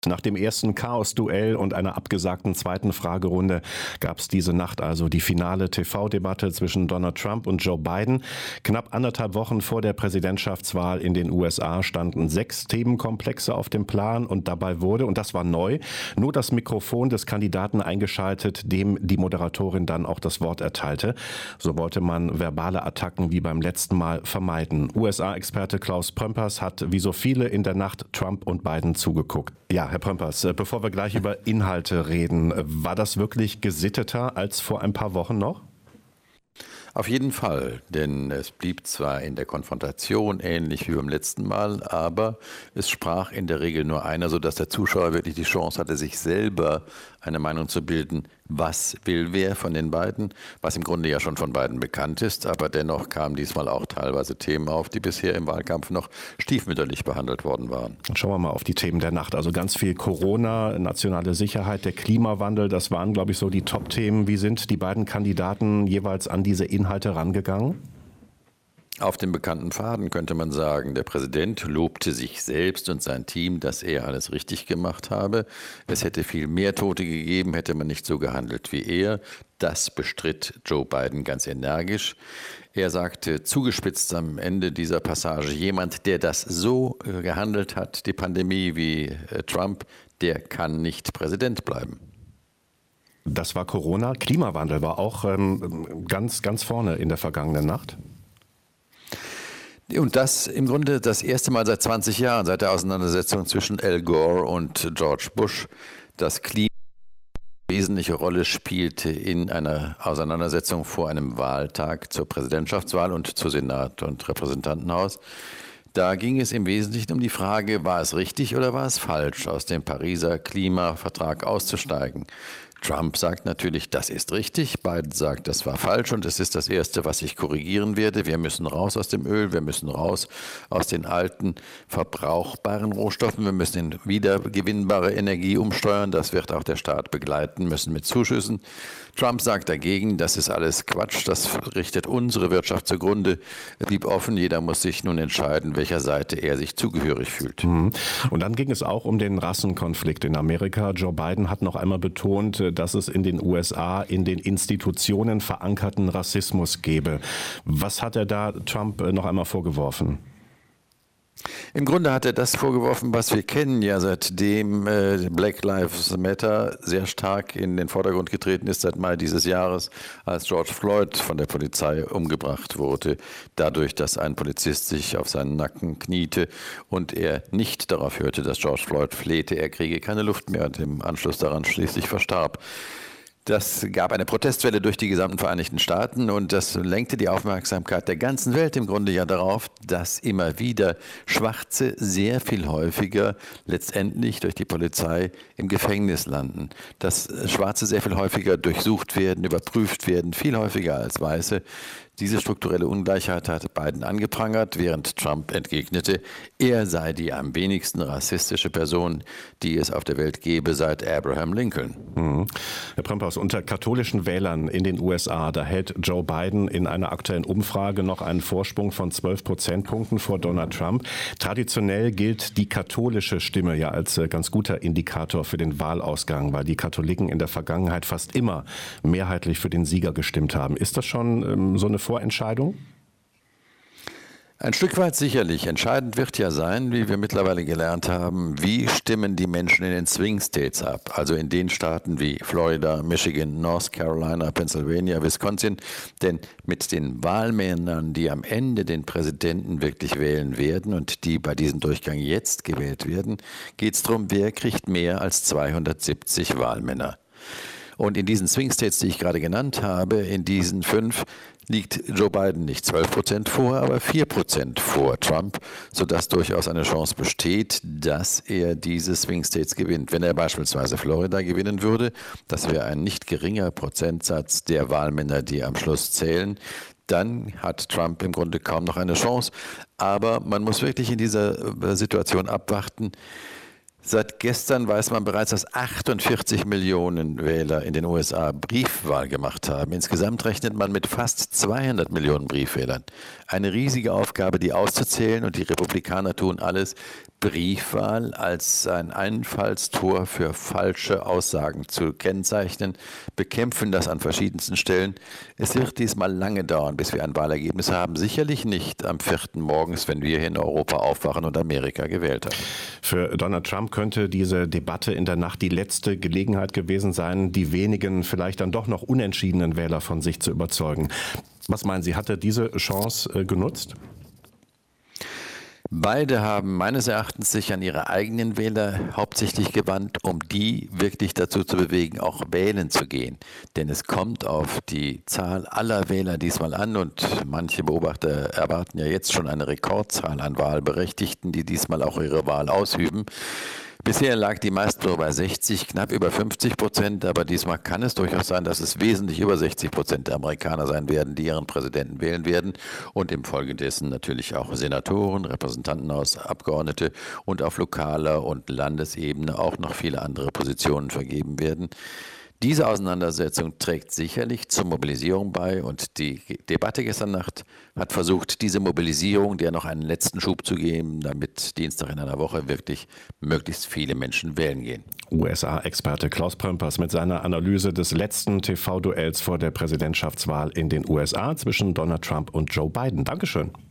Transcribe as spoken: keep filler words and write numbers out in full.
Nach dem ersten Chaos-Duell und einer abgesagten zweiten Fragerunde gab es diese Nacht also die finale T V-Debatte zwischen Donald Trump und Joe Biden. Knapp anderthalb Wochen vor der Präsidentschaftswahl in den U S A standen sechs Themenkomplexe auf dem Plan und dabei wurde, und das war neu, nur das Mikrofon des Kandidaten eingeschaltet, dem die Moderatorin dann auch das Wort erteilte. So wollte man verbale Attacken wie beim letzten Mal vermeiden. U S A-Experte Klaus Prömpers hat wie so viele in der Nacht Trump und Biden zugeguckt. Ja, Herr Prömpers, bevor wir gleich über Inhalte reden, war das wirklich gesitteter als vor ein paar Wochen noch? Auf jeden Fall, denn es blieb zwar in der Konfrontation ähnlich wie beim letzten Mal, aber es sprach in der Regel nur einer, sodass der Zuschauer wirklich die Chance hatte, sich selber eine Meinung zu bilden, was will wer von den beiden, was im Grunde ja schon von beiden bekannt ist, aber dennoch kamen diesmal auch teilweise Themen auf, die bisher im Wahlkampf noch stiefmütterlich behandelt worden waren. Schauen wir mal auf die Themen der Nacht. Also ganz viel Corona, nationale Sicherheit, der Klimawandel, das waren, glaube ich, so die Top-Themen. Wie sind die beiden Kandidaten jeweils an diese Inhalte rangegangen? Auf dem bekannten Faden könnte man sagen, der Präsident lobte sich selbst und sein Team, dass er alles richtig gemacht habe. Es hätte viel mehr Tote gegeben, hätte man nicht so gehandelt wie er. Das bestritt Joe Biden ganz energisch. Er sagte zugespitzt am Ende dieser Passage, jemand, der das so gehandelt hat, die Pandemie wie Trump, der kann nicht Präsident bleiben. Das war Corona. Klimawandel war auch ähm, ganz, ganz vorne in der vergangenen Nacht. Und das im Grunde das erste Mal seit zwanzig Jahren, seit der Auseinandersetzung zwischen Al Gore und George Bush, das Klima eine wesentliche Rolle spielte in einer Auseinandersetzung vor einem Wahltag zur Präsidentschaftswahl und zu Senat und Repräsentantenhaus. Da ging es im Wesentlichen um die Frage, war es richtig oder war es falsch, aus dem Pariser Klimavertrag auszusteigen. Trump sagt natürlich, das ist richtig. Biden sagt, das war falsch und es ist das Erste, was ich korrigieren werde. Wir müssen raus aus dem Öl, wir müssen raus aus den alten, verbrauchbaren Rohstoffen. Wir müssen in wiedergewinnbare Energie umsteuern. Das wird auch der Staat begleiten müssen mit Zuschüssen. Trump sagt dagegen, das ist alles Quatsch, das richtet unsere Wirtschaft zugrunde. Er blieb offen, jeder muss sich nun entscheiden, welcher Seite er sich zugehörig fühlt. Und dann ging es auch um den Rassenkonflikt in Amerika. Joe Biden hat noch einmal betont, dass es in den U S A in den Institutionen verankerten Rassismus gebe. Was hat er da Trump noch einmal vorgeworfen? Im Grunde hat er das vorgeworfen, was wir kennen, ja seitdem äh, Black Lives Matter sehr stark in den Vordergrund getreten ist, seit Mai dieses Jahres, als George Floyd von der Polizei umgebracht wurde, dadurch, dass ein Polizist sich auf seinen Nacken kniete und er nicht darauf hörte, dass George Floyd flehte, er kriege keine Luft mehr und im Anschluss daran schließlich verstarb. Das gab eine Protestwelle durch die gesamten Vereinigten Staaten und das lenkte die Aufmerksamkeit der ganzen Welt im Grunde ja darauf, dass immer wieder Schwarze sehr viel häufiger letztendlich durch die Polizei im Gefängnis landen. Dass Schwarze sehr viel häufiger durchsucht werden, überprüft werden, viel häufiger als Weiße. Diese strukturelle Ungleichheit hatte Biden angeprangert, während Trump entgegnete, er sei die am wenigsten rassistische Person, die es auf der Welt gebe seit Abraham Lincoln. Mhm. Herr Prömpers, unter katholischen Wählern in den U S A, da hält Joe Biden in einer aktuellen Umfrage noch einen Vorsprung von zwölf Prozentpunkten vor Donald Trump. Traditionell gilt die katholische Stimme ja als ganz guter Indikator für den Wahlausgang, weil die Katholiken in der Vergangenheit fast immer mehrheitlich für den Sieger gestimmt haben. Ist das schon ähm, so eine Vorentscheidung? Ein Stück weit sicherlich. Entscheidend wird ja sein, wie wir mittlerweile gelernt haben, wie stimmen die Menschen in den Swing States ab, also in den Staaten wie Florida, Michigan, North Carolina, Pennsylvania, Wisconsin. Denn mit den Wahlmännern, die am Ende den Präsidenten wirklich wählen werden und die bei diesem Durchgang jetzt gewählt werden, geht es darum, wer kriegt mehr als zweihundertsiebzig Wahlmänner. Und in diesen Swing States, die ich gerade genannt habe, in diesen fünf, liegt Joe Biden nicht zwölf Prozent vor, aber vier Prozent vor Trump, sodass durchaus eine Chance besteht, dass er diese Swing States gewinnt. Wenn er beispielsweise Florida gewinnen würde, das wäre ein nicht geringer Prozentsatz der Wahlmänner, die am Schluss zählen, dann hat Trump im Grunde kaum noch eine Chance. Aber man muss wirklich in dieser Situation abwarten, Seit gestern weiß man bereits, dass achtundvierzig Millionen Wähler in den U S A Briefwahl gemacht haben. Insgesamt rechnet man mit fast zweihundert Millionen Briefwählern. Eine riesige Aufgabe, die auszuzählen, und die Republikaner tun alles, Briefwahl als ein Einfallstor für falsche Aussagen zu kennzeichnen, bekämpfen das an verschiedensten Stellen. Es wird diesmal lange dauern, bis wir ein Wahlergebnis haben. Sicherlich nicht am vierten morgens, wenn wir hier in Europa aufwachen und Amerika gewählt haben. Für Donald Trump könnte diese Debatte in der Nacht die letzte Gelegenheit gewesen sein, die wenigen, vielleicht dann doch noch unentschiedenen Wähler von sich zu überzeugen. Was meinen Sie, hat er diese Chance äh, genutzt? Beide haben meines Erachtens sich an ihre eigenen Wähler hauptsächlich gewandt, um die wirklich dazu zu bewegen, auch wählen zu gehen. Denn es kommt auf die Zahl aller Wähler diesmal an, und manche Beobachter erwarten ja jetzt schon eine Rekordzahl an Wahlberechtigten, die diesmal auch ihre Wahl ausüben. Bisher lag die Meistprobe bei sechzig, knapp über fünfzig Prozent, aber diesmal kann es durchaus sein, dass es wesentlich über sechzig Prozent der Amerikaner sein werden, die ihren Präsidenten wählen werden, und infolgedessen natürlich auch Senatoren, Repräsentantenhaus, Abgeordnete und auf lokaler und Landesebene auch noch viele andere Positionen vergeben werden. Diese Auseinandersetzung trägt sicherlich zur Mobilisierung bei, und die Debatte gestern Nacht hat versucht, diese Mobilisierung der noch einen letzten Schub zu geben, damit Dienstag in einer Woche wirklich möglichst viele Menschen wählen gehen. U S A-Experte Klaus Pömpers mit seiner Analyse des letzten T V-Duells vor der Präsidentschaftswahl in den U S A zwischen Donald Trump und Joe Biden. Dankeschön.